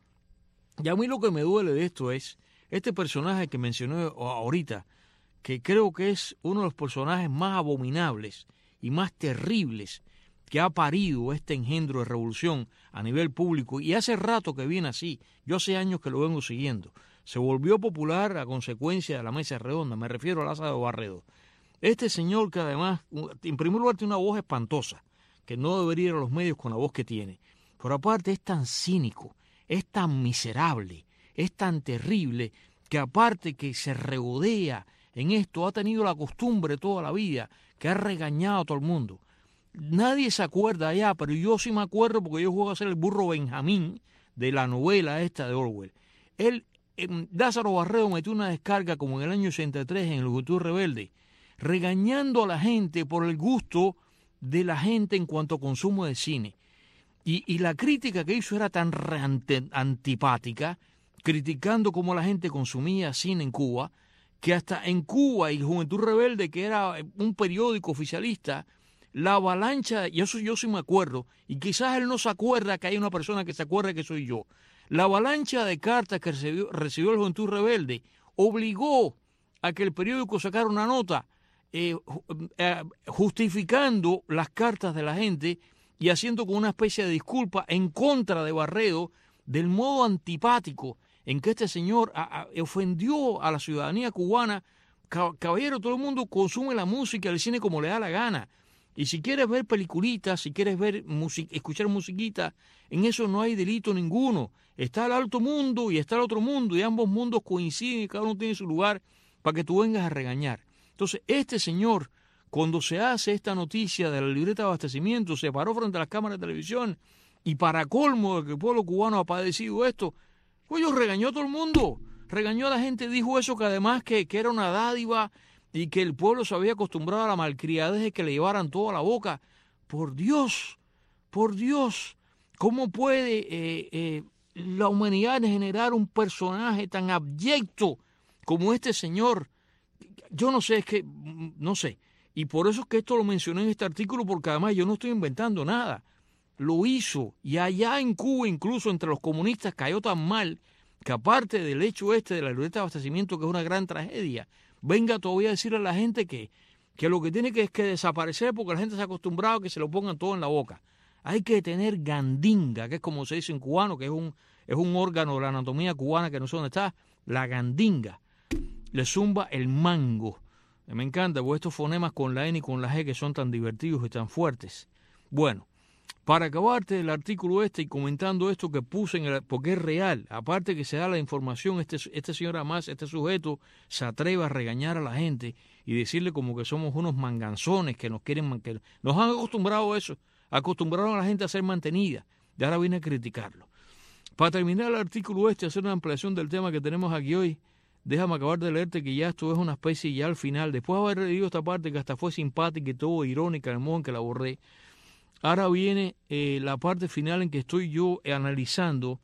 S2: Y a mí lo que me duele de esto es este personaje que mencioné ahorita, que creo que es uno de los personajes más abominables y más terribles que ha parido este engendro de revolución a nivel público, y hace rato que viene así. Yo hace años que lo vengo siguiendo. Se volvió popular a consecuencia de la mesa redonda, me refiero a Lázaro Barredo. Este señor que además, en primer lugar, tiene una voz espantosa, que no debería ir a los medios con la voz que tiene, pero aparte es tan cínico, es tan miserable, es tan terrible, que aparte que se regodea en esto, ha tenido la costumbre toda la vida, que ha regañado a todo el mundo. Nadie se acuerda allá, pero yo sí me acuerdo porque yo juego a ser el burro Benjamín de la novela esta de Orwell. Él, eh, Lázaro Barredo metió una descarga como en el año ochenta y tres en el Juventud Rebelde, regañando a la gente por el gusto de la gente en cuanto a consumo de cine. Y, y la crítica que hizo era tan antipática, criticando cómo la gente consumía cine en Cuba, que hasta en Cuba y Juventud Rebelde, que era un periódico oficialista, la avalancha, y eso yo sí me acuerdo, y quizás él no se acuerda que hay una persona que se acuerda que soy yo, la avalancha de cartas que recibió, recibió el Juventud Rebelde obligó a que el periódico sacara una nota eh, eh, justificando las cartas de la gente y haciendo con una especie de disculpa en contra de Barredo del modo antipático en que este señor a, a, ofendió a la ciudadanía cubana. Caballero, todo el mundo consume la música y el cine como le da la gana. Y si quieres ver peliculitas, si quieres ver music, escuchar musiquita, en eso no hay delito ninguno. Está el alto mundo y está el otro mundo, y ambos mundos coinciden y cada uno tiene su lugar para que tú vengas a regañar. Entonces, este señor, cuando se hace esta noticia de la libreta de abastecimiento, se paró frente a las cámaras de televisión y, para colmo de que el pueblo cubano ha padecido esto, pues yo regañó a todo el mundo, regañó a la gente, dijo eso, que además que, que era una dádiva y que el pueblo se había acostumbrado a la malcriadez de que le llevaran todo a la boca. Por Dios, por Dios, ¿cómo puede eh, eh, la humanidad generar un personaje tan abyecto como este señor? Yo no sé, es que, no sé. Y por eso es que esto lo mencioné en este artículo, porque además yo no estoy inventando nada. Lo hizo, y allá en Cuba, incluso entre los comunistas, cayó tan mal que, aparte del hecho este de la libreta de abastecimiento, que es una gran tragedia, venga todavía a decirle a la gente que, que lo que tiene que es que desaparecer, porque la gente se ha acostumbrado a que se lo pongan todo en la boca. Hay que tener gandinga, que es como se dice en cubano, que es un, es un órgano de la anatomía cubana que no sé dónde está, la gandinga. Le zumba el mango. Me encanta, porque estos fonemas con la N y con la G que son tan divertidos y tan fuertes. Bueno, para acabarte el artículo este y comentando esto que puse en el, porque es real, aparte que se da la información, este, este señor además, este sujeto se atreve a regañar a la gente y decirle como que somos unos manganzones que nos quieren mantener. Nos han acostumbrado a eso, acostumbraron a la gente a ser mantenida, y ahora viene a criticarlo. Para terminar el artículo este, hacer una ampliación del tema que tenemos aquí hoy, déjame acabar de leerte que ya esto es una especie ya al final, después de haber leído esta parte que hasta fue simpática y todo irónica en el modo en que la borré, ahora viene eh, la parte final en que estoy yo analizando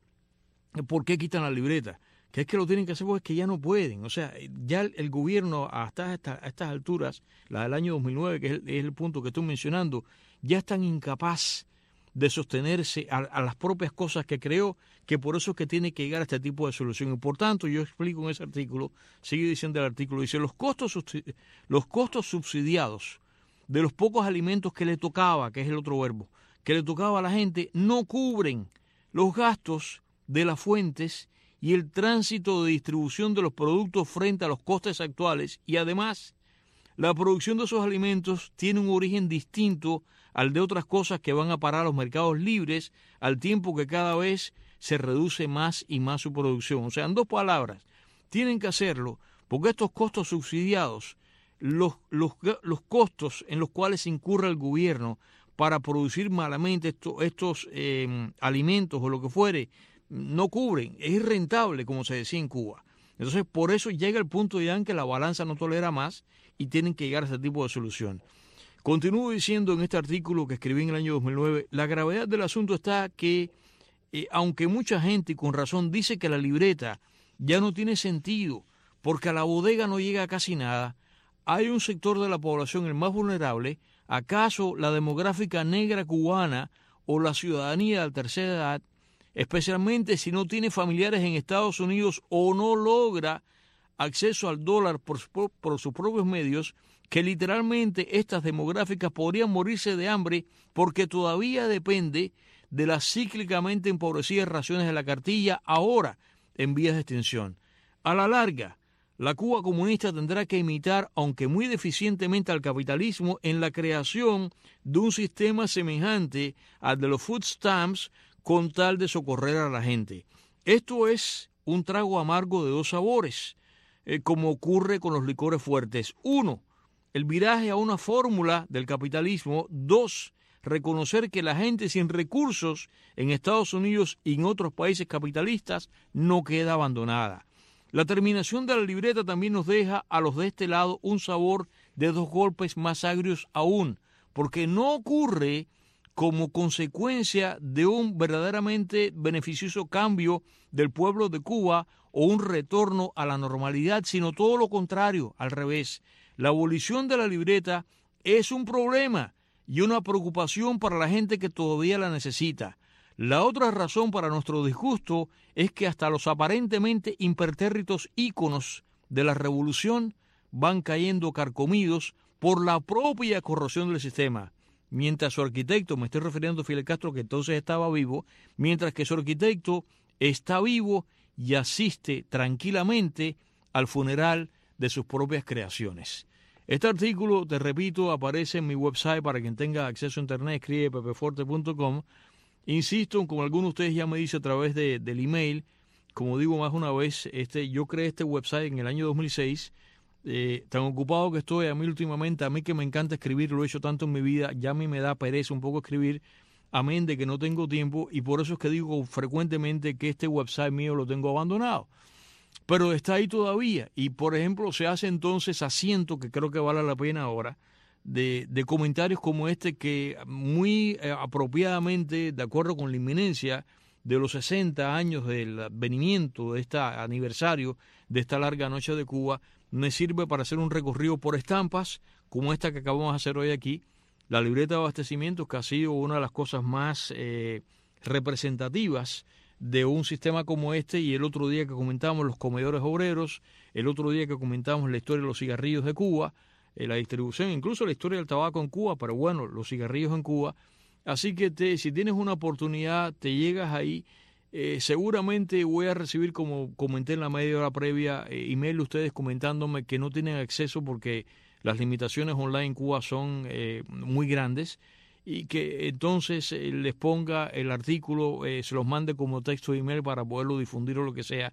S2: por qué quitan la libreta, que es que lo tienen que hacer porque es que ya no pueden, o sea, ya el, el gobierno hasta esta, a estas alturas, la del año dos mil nueve, que es el, es el punto que estoy mencionando, ya es tan incapaz de sostenerse a, a las propias cosas que creó, que por eso es que tiene que llegar a este tipo de solución. Y por tanto, yo explico en ese artículo, sigue diciendo el artículo, dice, los costos, los costos subsidiados de los pocos alimentos que le tocaba, que es el otro verbo, que le tocaba a la gente, no cubren los gastos de las fuentes y el tránsito de distribución de los productos frente a los costes actuales, y además la producción de esos alimentos tiene un origen distinto al de otras cosas que van a parar a los mercados libres, al tiempo que cada vez se reduce más y más su producción. O sea, en dos palabras, tienen que hacerlo porque estos costos subsidiados, los, los, los costos en los cuales incurre el gobierno para producir malamente esto, estos eh, alimentos o lo que fuere, no cubren, es irrentable, como se decía en Cuba. Entonces, por eso llega el punto ya en que la balanza no tolera más y tienen que llegar a ese tipo de solución. Continúo diciendo en este artículo que escribí en el año dos mil nueve, la gravedad del asunto está que, eh, aunque mucha gente, y con razón, dice que la libreta ya no tiene sentido, porque a la bodega no llega casi nada, hay un sector de la población, el más vulnerable, acaso la demográfica negra cubana o la ciudadanía de la tercera edad, especialmente si no tiene familiares en Estados Unidos o no logra acceso al dólar por, por, por sus propios medios, que literalmente estas demográficas podrían morirse de hambre porque todavía depende de las cíclicamente empobrecidas raciones de la cartilla, ahora en vías de extinción. A la larga, la Cuba comunista tendrá que imitar, aunque muy deficientemente, al capitalismo en la creación de un sistema semejante al de los food stamps con tal de socorrer a la gente. Esto es un trago amargo de dos sabores, eh, como ocurre con los licores fuertes. Uno, el viraje a una fórmula del capitalismo. Dos, reconocer que la gente sin recursos en Estados Unidos y en otros países capitalistas no queda abandonada. La terminación de la libreta también nos deja a los de este lado un sabor de dos golpes más agrios aún, porque no ocurre como consecuencia de un verdaderamente beneficioso cambio del pueblo de Cuba o un retorno a la normalidad, sino todo lo contrario, al revés. La abolición de la libreta es un problema y una preocupación para la gente que todavía la necesita. La otra razón para nuestro disgusto es que hasta los aparentemente impertérritos íconos de la revolución van cayendo carcomidos por la propia corrosión del sistema. Mientras su arquitecto, me estoy refiriendo a Fidel Castro, que entonces estaba vivo, mientras que su arquitecto está vivo y asiste tranquilamente al funeral de sus propias creaciones. Este artículo, te repito, aparece en mi website para quien tenga acceso a internet, escribe pepe forte punto com. Insisto, como algunos de ustedes ya me dicen a través de, del email, como digo más una vez, este, yo creé este website en el año dos mil seis, eh, tan ocupado que estoy a mí últimamente, a mí que me encanta escribir, lo he hecho tanto en mi vida, ya a mí me da pereza un poco escribir, amén de que no tengo tiempo, y por eso es que digo frecuentemente que este website mío lo tengo abandonado. Pero está ahí todavía, y por ejemplo se hace entonces asiento, que creo que vale la pena ahora, de, de comentarios como este que muy eh, apropiadamente, de acuerdo con la inminencia de los sesenta años del advenimiento de este aniversario de esta larga noche de Cuba, me sirve para hacer un recorrido por estampas como esta que acabamos de hacer hoy aquí, la libreta de abastecimientos, que ha sido una de las cosas más eh, representativas de un sistema como este, y el otro día que comentamos los comedores obreros, el otro día que comentamos la historia de los cigarrillos de Cuba, eh, la distribución, incluso la historia del tabaco en Cuba, pero bueno, los cigarrillos en Cuba. Así que te, si tienes una oportunidad, te llegas ahí, eh, seguramente voy a recibir, como comenté en la media hora previa, eh, email de ustedes comentándome que no tienen acceso porque las limitaciones online en Cuba son eh, muy grandes, y que entonces eh, les ponga el artículo, eh, se los mande como texto de email para poderlo difundir o lo que sea.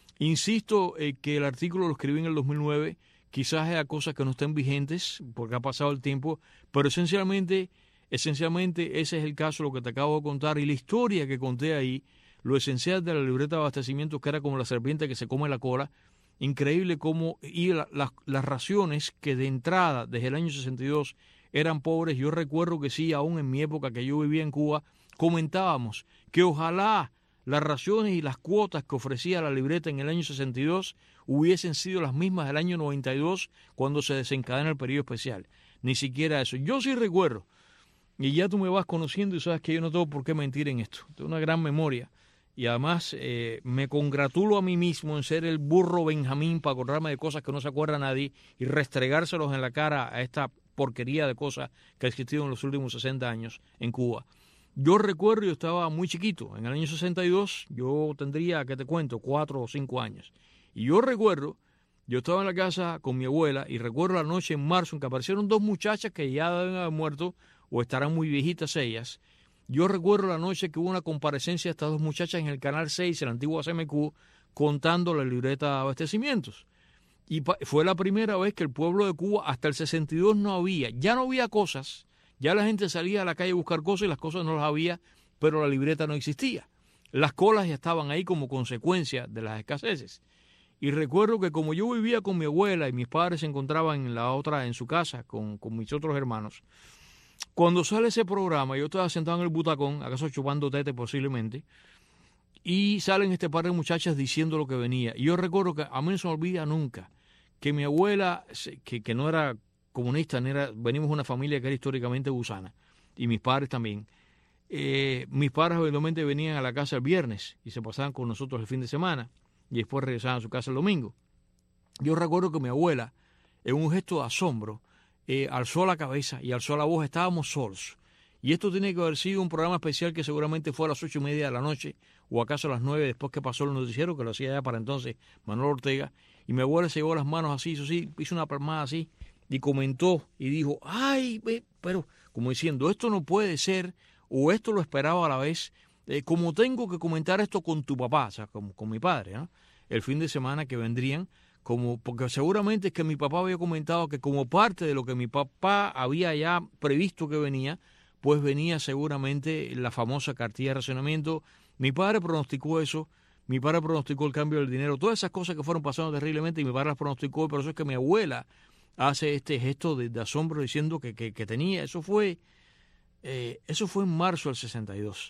S2: Insisto eh, que el artículo lo escribí en el dos mil nueve, quizás haya cosas que no estén vigentes porque ha pasado el tiempo, pero esencialmente, esencialmente ese es el caso, lo que te acabo de contar, y la historia que conté ahí, lo esencial de la libreta de abastecimiento, que era como la serpiente que se come la cola, increíble cómo y la, la, las raciones que de entrada desde el año sesenta y dos eran pobres. Yo recuerdo que sí, aún en mi época que yo vivía en Cuba, comentábamos que ojalá las raciones y las cuotas que ofrecía la libreta en el año sesenta y dos hubiesen sido las mismas del año noventa y dos cuando se desencadena el periodo especial. Ni siquiera eso. Yo sí recuerdo, y ya tú me vas conociendo y sabes que yo no tengo por qué mentir en esto. Tengo una gran memoria y además eh, me congratulo a mí mismo en ser el burro Benjamín para acordarme de cosas que no se acuerda nadie y restregárselos en la cara a esta porquería de cosas que ha existido en los últimos sesenta años en Cuba. Yo recuerdo, yo estaba muy chiquito, en el año sesenta y dos, yo tendría, ¿qué te cuento?, cuatro o cinco años. Y yo recuerdo, yo estaba en la casa con mi abuela y recuerdo la noche en marzo en que aparecieron dos muchachas que ya deben haber muerto o estarán muy viejitas ellas. Yo recuerdo la noche que hubo una comparecencia de estas dos muchachas en el Canal seis, en la antigua C M Q, contando la libreta de abastecimientos. Y fue la primera vez que el pueblo de Cuba, hasta el sesenta y dos no había, ya no había cosas. Ya la gente salía a la calle a buscar cosas y las cosas no las había, pero la libreta no existía. Las colas ya estaban ahí como consecuencia de las escaseces. Y recuerdo que como yo vivía con mi abuela y mis padres se encontraban en la otra, en su casa, con, con mis otros hermanos, cuando sale ese programa, yo estaba sentado en el butacón, acaso chupando tete posiblemente, y salen este par de muchachas diciendo lo que venía. Y yo recuerdo que a mí no se me olvida nunca que mi abuela, que, que no era comunista, ni era, venimos de una familia que era históricamente gusana, y mis padres también. Eh, mis padres eventualmente venían a la casa el viernes y se pasaban con nosotros el fin de semana y después regresaban a su casa el domingo. Yo recuerdo que mi abuela, en un gesto de asombro, eh, alzó la cabeza y alzó la voz. Estábamos solos. Y esto tiene que haber sido un programa especial que seguramente fue a las ocho y media de la noche o acaso a las nueve después que pasó el noticiero, que lo hacía ya para entonces Manuel Ortega. Y mi abuela se llevó las manos así, hizo así, hizo una palmada así, y comentó y dijo, ay, pero como diciendo, esto no puede ser, o esto lo esperaba a la vez, eh, como tengo que comentar esto con tu papá, o sea, con, con mi padre, ¿no? El fin de semana que vendrían, como porque seguramente es que mi papá había comentado que como parte de lo que mi papá había ya previsto que venía, pues venía seguramente la famosa cartilla de racionamiento. Mi padre pronosticó eso, mi padre pronosticó el cambio del dinero, todas esas cosas que fueron pasando terriblemente y mi padre las pronosticó, y por eso es que mi abuela hace este gesto de, de asombro diciendo que, que, que tenía, eso fue, eh, eso fue en marzo del sesenta y dos.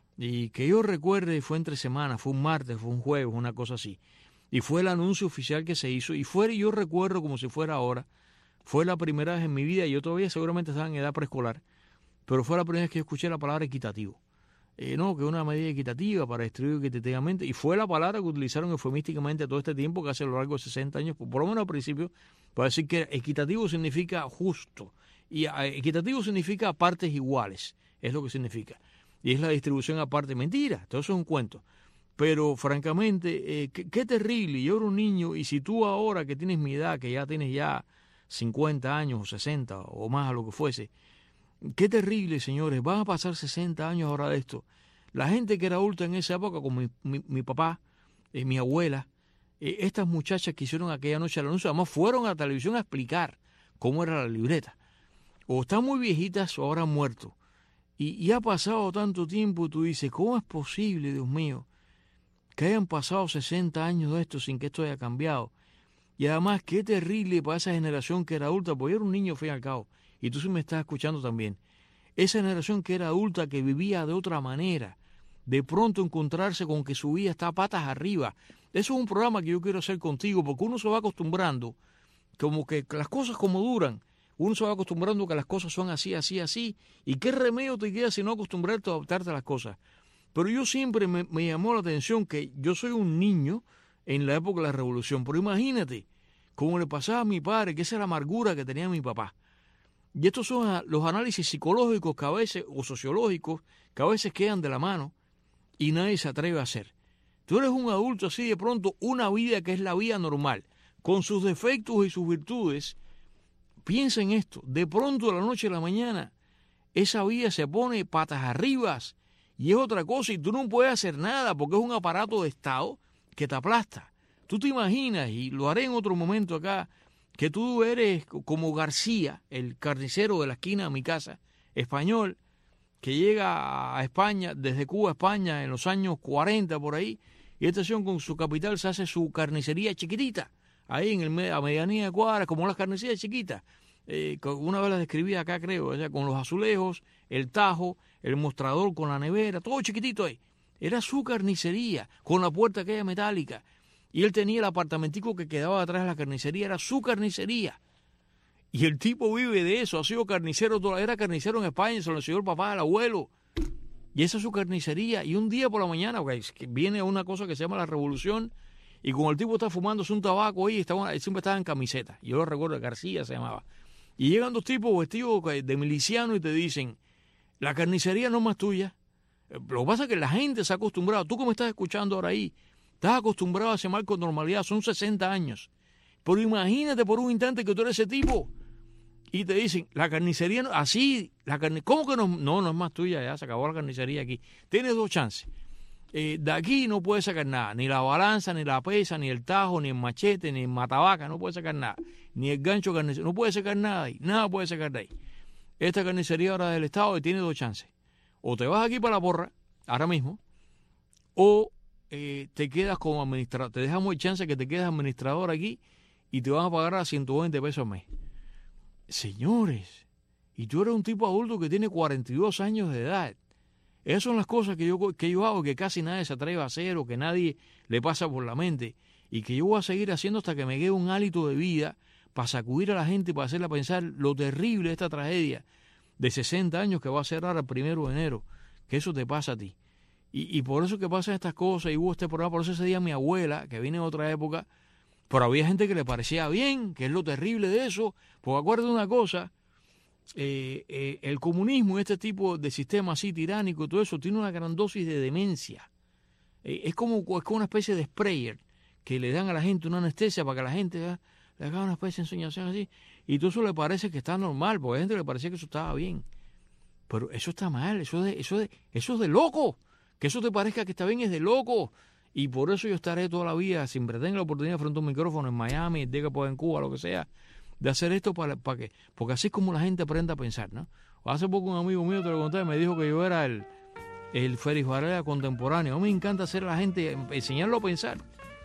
S2: Y que yo recuerde fue entre semanas, fue un martes, fue un jueves, una cosa así. Y fue el anuncio oficial que se hizo, y fue, yo recuerdo como si fuera ahora, fue la primera vez en mi vida, y yo todavía seguramente estaba en edad preescolar, pero fue la primera vez que yo escuché la palabra equitativo. Eh, no, que es una medida equitativa para distribuir equitativamente, y fue la palabra que utilizaron eufemísticamente todo este tiempo, que hace a lo largo de sesenta años, por lo menos al principio, para decir que equitativo significa justo, y equitativo significa partes iguales, es lo que significa, y es la distribución a partes. Mentira, todo eso es un cuento, pero francamente, eh, qué, qué terrible. Yo era un niño, y si tú ahora que tienes mi edad, que ya tienes ya cincuenta años o sesenta o más a lo que fuese, qué terrible, señores, van a pasar sesenta años ahora de esto. La gente que era adulta en esa época, como mi, mi, mi papá, eh, mi abuela, eh, estas muchachas que hicieron aquella noche el anuncio, además fueron a la televisión a explicar cómo era la libreta. O están muy viejitas o ahora han muerto. Y, y ha pasado tanto tiempo, y tú dices, ¿cómo es posible, Dios mío, que hayan pasado sesenta años de esto sin que esto haya cambiado? Y además, qué terrible para esa generación que era adulta, porque yo era un niño, al fin y al cabo, y tú sí me estás escuchando también. Esa generación que era adulta, que vivía de otra manera, de pronto encontrarse con que su vida está patas arriba. Eso es un programa que yo quiero hacer contigo, porque uno se va acostumbrando, como que las cosas como duran, uno se va acostumbrando que las cosas son así, así, así, y qué remedio te queda si no acostumbrarte a adaptarte a las cosas. Pero yo siempre me, me llamó la atención que yo soy un niño en la época de la Revolución, pero imagínate cómo le pasaba a mi padre, que esa es la amargura que tenía mi papá. Y estos son los análisis psicológicos que a veces, o sociológicos, que a veces quedan de la mano y nadie se atreve a hacer. Tú eres un adulto así, de pronto, una vida que es la vida normal, con sus defectos y sus virtudes. Piensa en esto, de pronto de la noche a la mañana, esa vida se pone patas arriba y es otra cosa y tú no puedes hacer nada porque es un aparato de Estado que te aplasta. Tú te imaginas, y lo haré en otro momento acá, que tú eres como García, el carnicero de la esquina de mi casa, español, que llega a España, desde Cuba a España en los años cuarenta por ahí, y esta estación con su capital se hace su carnicería chiquitita, ahí en el, a medianía de cuadra, como las carnicerías chiquitas. Eh, una vez la describí acá, creo, o sea, con los azulejos, el tajo, el mostrador con la nevera, todo chiquitito ahí. Era su carnicería, con la puerta aquella metálica. Y él tenía el apartamentico que quedaba atrás de la carnicería, era su carnicería. Y el tipo vive de eso, ha sido carnicero, era carnicero en España, se lo enseñó el papá, el abuelo. Y esa es su carnicería. Y un día por la mañana, okay, viene una cosa que se llama la revolución, y como el tipo está fumándose un tabaco ahí, estaba, siempre estaba en camiseta. Yo lo recuerdo, García se llamaba. Y llegan dos tipos vestidos de miliciano y te dicen, la carnicería no es más tuya. Lo que pasa es que la gente se ha acostumbrado, tú que me estás escuchando ahora ahí, estás acostumbrado a ese mal con normalidad, son sesenta años. Pero imagínate por un instante que tú eres ese tipo y te dicen, la carnicería, no, así, la carne, ¿cómo que no? No, no es más tuya, ya se acabó la carnicería aquí. Tienes dos chances. Eh, de aquí no puedes sacar nada, ni la balanza, ni la pesa, ni el tajo, ni el machete, ni el matabaca, no puedes sacar nada. Ni el gancho carnicero, no puedes sacar nada de ahí, nada puedes sacar de ahí. Esta carnicería ahora del Estado y tiene dos chances. O te vas aquí para la porra, ahora mismo, o eh, te quedas como administrador. Te dejamos el chance que te quedes administrador aquí y te van a pagar a ciento veinte pesos al mes. Señores, y tú eres un tipo adulto que tiene cuarenta y dos años de edad. Esas son las cosas que yo, que yo hago, que casi nadie se atreve a hacer o que nadie le pasa por la mente. Y que yo voy a seguir haciendo hasta que me quede un hálito de vida para sacudir a la gente y para hacerla pensar lo terrible de esta tragedia de sesenta años que va a ser ahora el primero de enero, que eso te pasa a ti. Y, y por eso que pasan estas cosas, y hubo este programa, por eso ese día mi abuela, que viene de otra época, pero había gente que le parecía bien, que es lo terrible de eso, porque acuérdate una cosa, eh, eh, el comunismo y este tipo de sistema así tiránico y todo eso tiene una gran dosis de demencia. Eh, es, como, es como una especie de sprayer que le dan a la gente una anestesia para que la gente ¿eh? le haga una especie de ensoñación así, y todo eso le parece que está normal, porque a la gente le parecía que eso estaba bien. Pero eso está mal, eso es de, eso de, eso es de loco. Que eso te parezca que está bien es de loco. Y por eso yo estaré toda la vida, siempre tenga la oportunidad frente a un micrófono en Miami, diga pues en Cuba, lo que sea, de hacer esto para, para que, porque así es como la gente aprende a pensar, ¿no? Hace poco un amigo mío, te lo conté, me dijo que yo era el, el Félix Varela contemporáneo. A mí me encanta hacer a la gente, enseñarlo a pensar.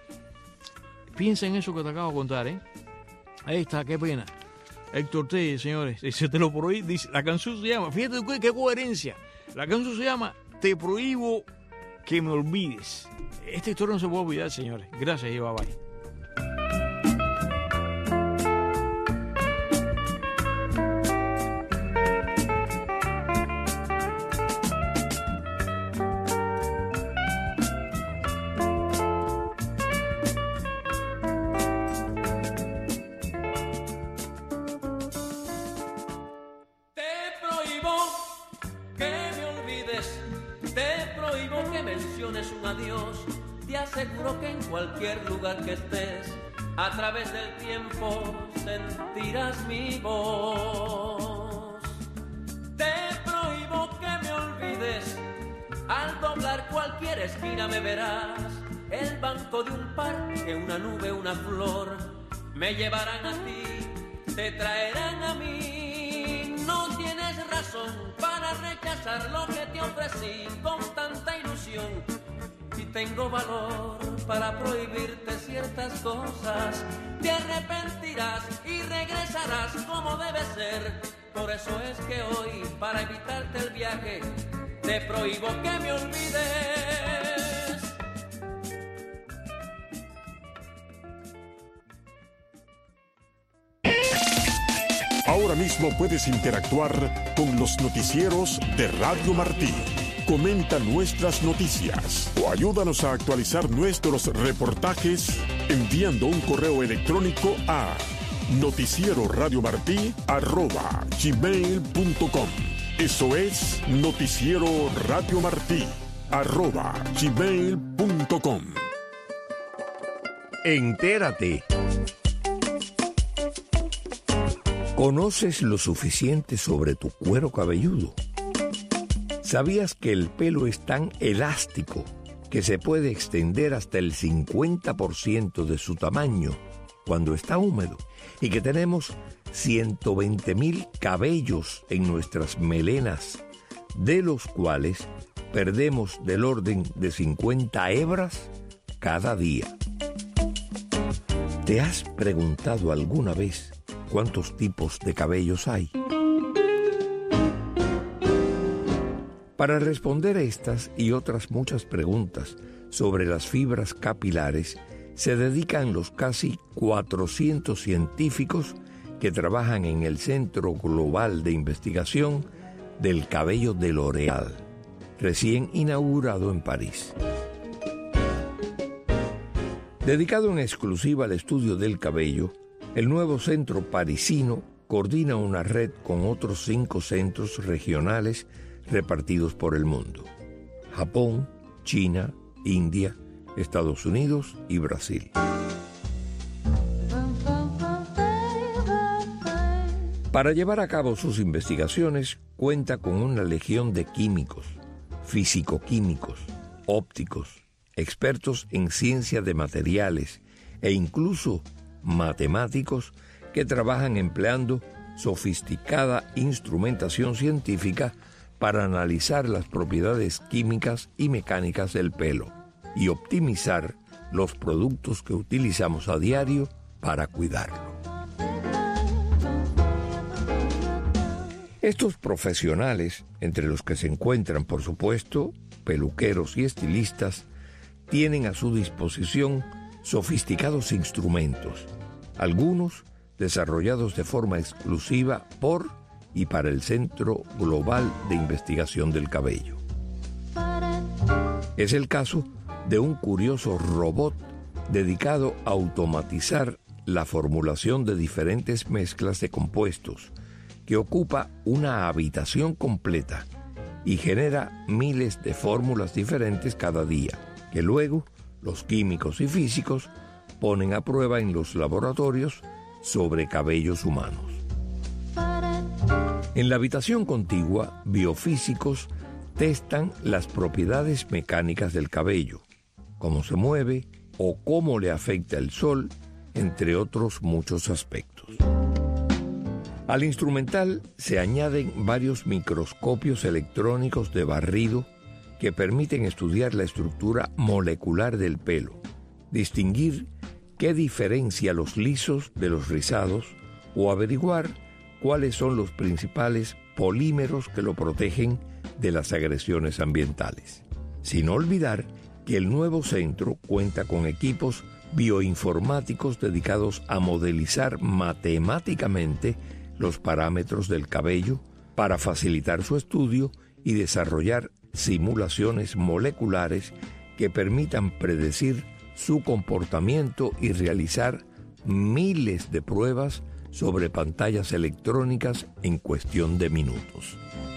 S2: Piensa en eso que te acabo de contar, ¿eh? Ahí está, qué pena. Héctor Tellez, señores, se te lo prohíbe, dice, la canción se llama, fíjate qué, qué coherencia, la canción se llama Te prohíbo que me olvides. Esta historia no se puede olvidar, señores. Gracias y bye bye.
S1: Seguro que en cualquier lugar que estés, a través del tiempo sentirás mi voz. Te prohíbo que me olvides, al doblar cualquier esquina me verás. El banco de un parque, una nube, una flor, me llevarán a ti, te traerán a mí. No tienes razón para rechazar lo que te ofrecí con tanta ilusión. Si tengo valor para prohibirte ciertas cosas, te arrepentirás y regresarás como debe ser. Por eso es que hoy, para evitarte el viaje, te prohíbo que me olvides.
S5: Ahora mismo puedes interactuar con los noticieros de Radio Martí. Comenta nuestras noticias o ayúdanos a actualizar nuestros reportajes enviando un correo electrónico a noticiero radio martí arroba gmail punto com. Eso es noticiero radio martí arroba gmail punto com.
S10: Entérate. ¿Conoces lo suficiente sobre tu cuero cabelludo? ¿Sabías que el pelo es tan elástico que se puede extender hasta el cincuenta por ciento de su tamaño cuando está húmedo? Y que tenemos ciento veinte mil cabellos en nuestras melenas, de los cuales perdemos del orden de cincuenta hebras cada día. ¿Te has preguntado alguna vez cuántos tipos de cabellos hay? Para responder a estas y otras muchas preguntas sobre las fibras capilares, se dedican los casi cuatrocientos científicos que trabajan en el Centro Global de Investigación del Cabello de L'Oréal, recién inaugurado en París. Dedicado en exclusiva al estudio del cabello, el nuevo centro parisino coordina una red con otros cinco centros regionales repartidos por el mundo: Japón, China, India, Estados Unidos y Brasil. Para llevar a cabo sus investigaciones, cuenta con una legión de químicos, físico-químicos, ópticos, expertos en ciencia de materiales e incluso matemáticos que trabajan empleando sofisticada instrumentación científica para analizar las propiedades químicas y mecánicas del pelo y optimizar los productos que utilizamos a diario para cuidarlo. Estos profesionales, entre los que se encuentran, por supuesto, peluqueros y estilistas, tienen a su disposición sofisticados instrumentos, algunos desarrollados de forma exclusiva por y para el Centro Global de Investigación del Cabello. Es el caso de un curioso robot dedicado a automatizar la formulación de diferentes mezclas de compuestos, que ocupa una habitación completa y genera miles de fórmulas diferentes cada día, que luego los químicos y físicos ponen a prueba en los laboratorios sobre cabellos humanos. En la habitación contigua, biofísicos testan las propiedades mecánicas del cabello, cómo se mueve o cómo le afecta el sol, entre otros muchos aspectos. Al instrumental se añaden varios microscopios electrónicos de barrido que permiten estudiar la estructura molecular del pelo, distinguir qué diferencia los lisos de los rizados o averiguar cuáles son los principales polímeros que lo protegen de las agresiones ambientales. Sin olvidar que el nuevo centro cuenta con equipos bioinformáticos dedicados a modelizar matemáticamente los parámetros del cabello para facilitar su estudio y desarrollar simulaciones moleculares que permitan predecir su comportamiento y realizar miles de pruebas sobre pantallas electrónicas en cuestión de minutos.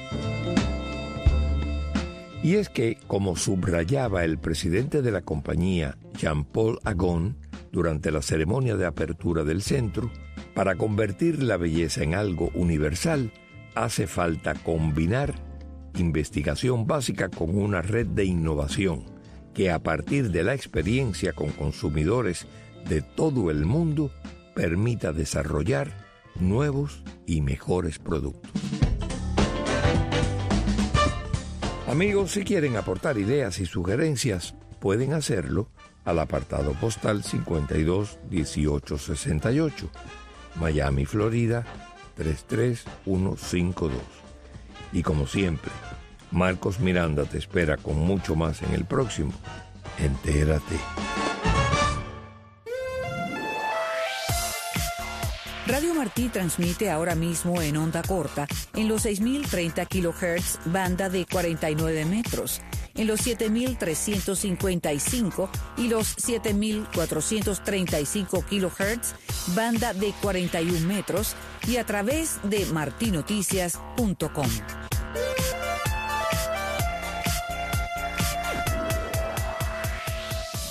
S10: Y es que, como subrayaba el presidente de la compañía, Jean-Paul Agon, durante la ceremonia de apertura del centro, para convertir la belleza en algo universal, hace falta combinar investigación básica con una red de innovación que, a partir de la experiencia con consumidores de todo el mundo, permita desarrollar nuevos y mejores productos. Amigos, si quieren aportar ideas y sugerencias, pueden hacerlo al apartado postal cincuenta y dos dieciocho sesenta y ocho, Miami, Florida tres tres uno cinco dos. Y como siempre, Marcos Miranda te espera con mucho más en el próximo Entérate.
S4: Radio Martí transmite ahora mismo en onda corta en los seis mil treinta kilohertz, banda de cuarenta y nueve metros, en los siete mil trescientos cincuenta y cinco y los siete mil cuatrocientos treinta y cinco kilohertz, banda de cuarenta y uno metros, y a través de martinoticias punto com.